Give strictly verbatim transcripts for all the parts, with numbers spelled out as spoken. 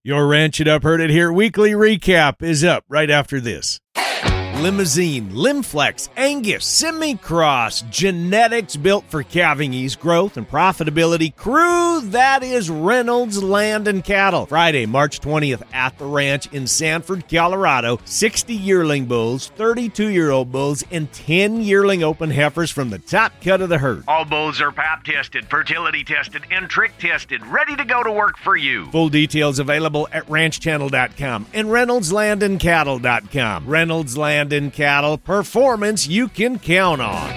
Your Ranch It Up, Heard It Here weekly recap is up right after this. Limousine, Limflex, Angus, Semi-Cross, genetics built for calving ease, growth, and profitability. Crew, that is Reynolds Land and Cattle. Friday, March twentieth at the ranch in Sanford, Colorado. sixty yearling bulls, thirty-two-year-old bulls, and ten yearling open heifers from the top cut of the herd. All bulls are pap tested, fertility tested, and trick tested, ready to go to work for you. Full details available at ranch channel dot com and reynolds land and cattle dot com. Reynolds Land and Cattle, performance you can count on.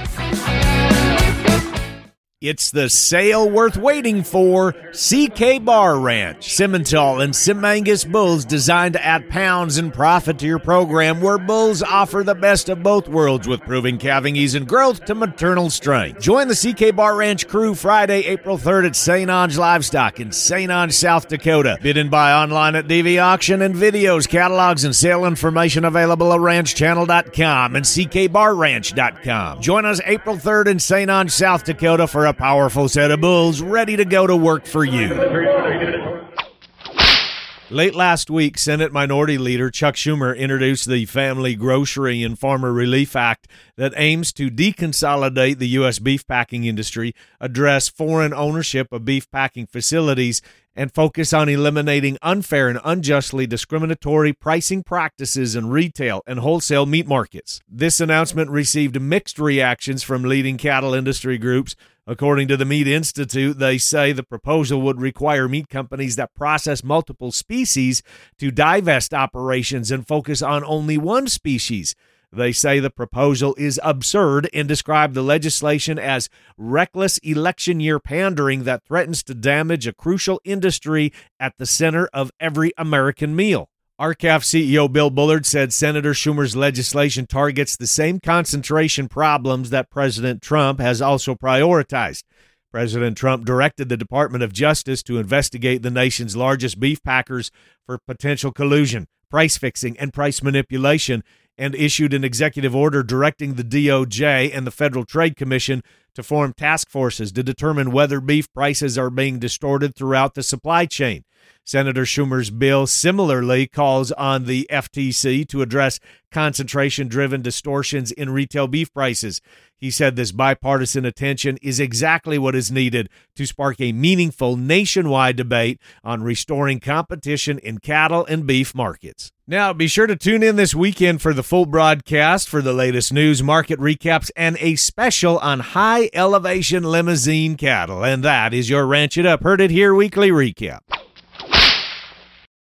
It's the sale worth waiting for. C K Bar Ranch. Simmental and Simangus bulls designed to add pounds and profit to your program, where bulls offer the best of both worlds with proving calving ease and growth to maternal strength. Join the C K Bar Ranch crew Friday, April third at Saint Onge Livestock in Saint Onge, South Dakota. Bid and buy online at D V Auction, and videos, catalogs, and sale information available at ranch channel dot com and c k bar ranch dot com. Join us April third in Saint Onge, South Dakota for a powerful set of bulls ready to go to work for you. Late last week, Senate Minority Leader Chuck Schumer introduced the Family Grocery and Farmer Relief Act that aims to deconsolidate the U S beef packing industry, address foreign ownership of beef packing facilities, and focus on eliminating unfair and unjustly discriminatory pricing practices in retail and wholesale meat markets. This announcement received mixed reactions from leading cattle industry groups. According to the Meat Institute, they say the proposal would require meat companies that process multiple species to divest operations and focus on only one species. They say the proposal is absurd and describe the legislation as reckless election year pandering that threatens to damage a crucial industry at the center of every American meal. R C A F C E O Bill Bullard said Senator Schumer's legislation targets the same concentration problems that President Trump has also prioritized. President Trump directed the Department of Justice to investigate the nation's largest beef packers for potential collusion, price fixing, and price manipulation, and issued an executive order directing the D O J and the Federal Trade Commission to form task forces to determine whether beef prices are being distorted throughout the supply chain. Senator Schumer's bill similarly calls on the F T C to address concentration-driven distortions in retail beef prices. He said this bipartisan attention is exactly what is needed to spark a meaningful nationwide debate on restoring competition in cattle and beef markets. Now, be sure to tune in this weekend for the full broadcast for the latest news, market recaps, and a special on high-elevation limousine cattle. And that is your Ranch It Up, Heard It Here weekly recap.